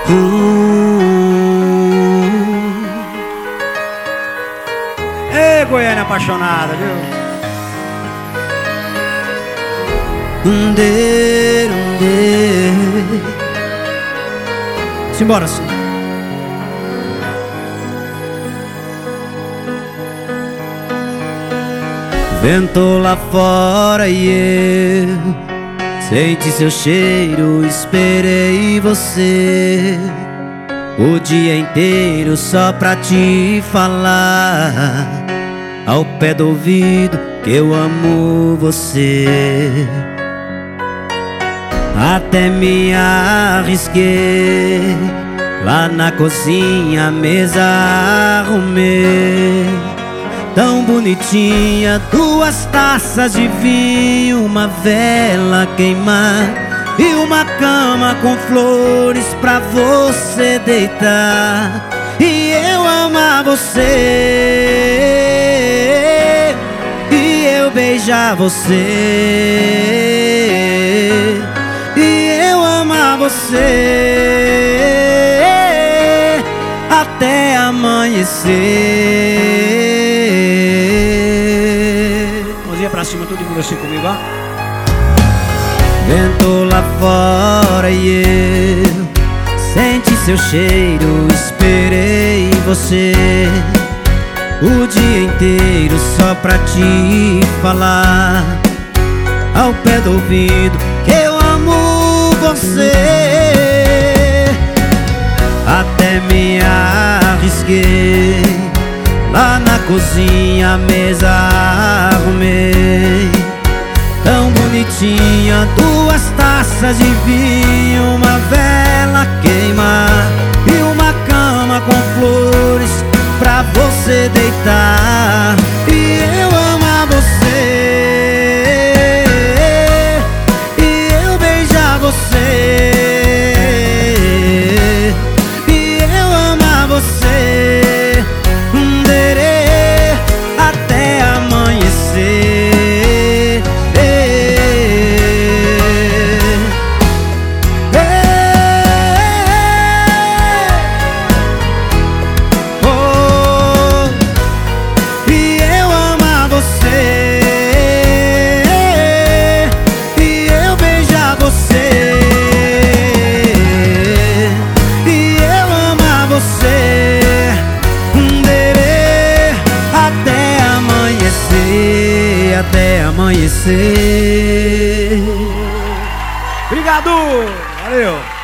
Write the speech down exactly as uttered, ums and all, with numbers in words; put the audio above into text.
hum. Ei, Goiânia apaixonada, viu? Um de, um de. Simbora, sim. Ventou lá fora e eu senti seu cheiro, esperei você o dia inteiro só pra te falar ao pé do ouvido que eu amo você. Até me arrisquei lá na cozinha, a mesa arrumei tão bonitinha, duas taças de vinho, uma vela queimar e uma cama com flores pra você deitar e eu amar você e eu beijar você e eu amar você até amanhecer. Mãozinha pra cima, todo mundo assim comigo, ó. Ventou lá fora e eu senti seu cheiro, esperei você o dia inteiro só pra te falar ao pé do ouvido que eu amo você. Até me arrisquei lá na cozinha, a mesa arrumei tão bonitinha, duas taças de vinho, uma vela queimar e uma cama com flores pra você deitar e eu amar você e eu beijar você e eu amar você um derê até amanhecer. Até amanhecer. Obrigado! Valeu!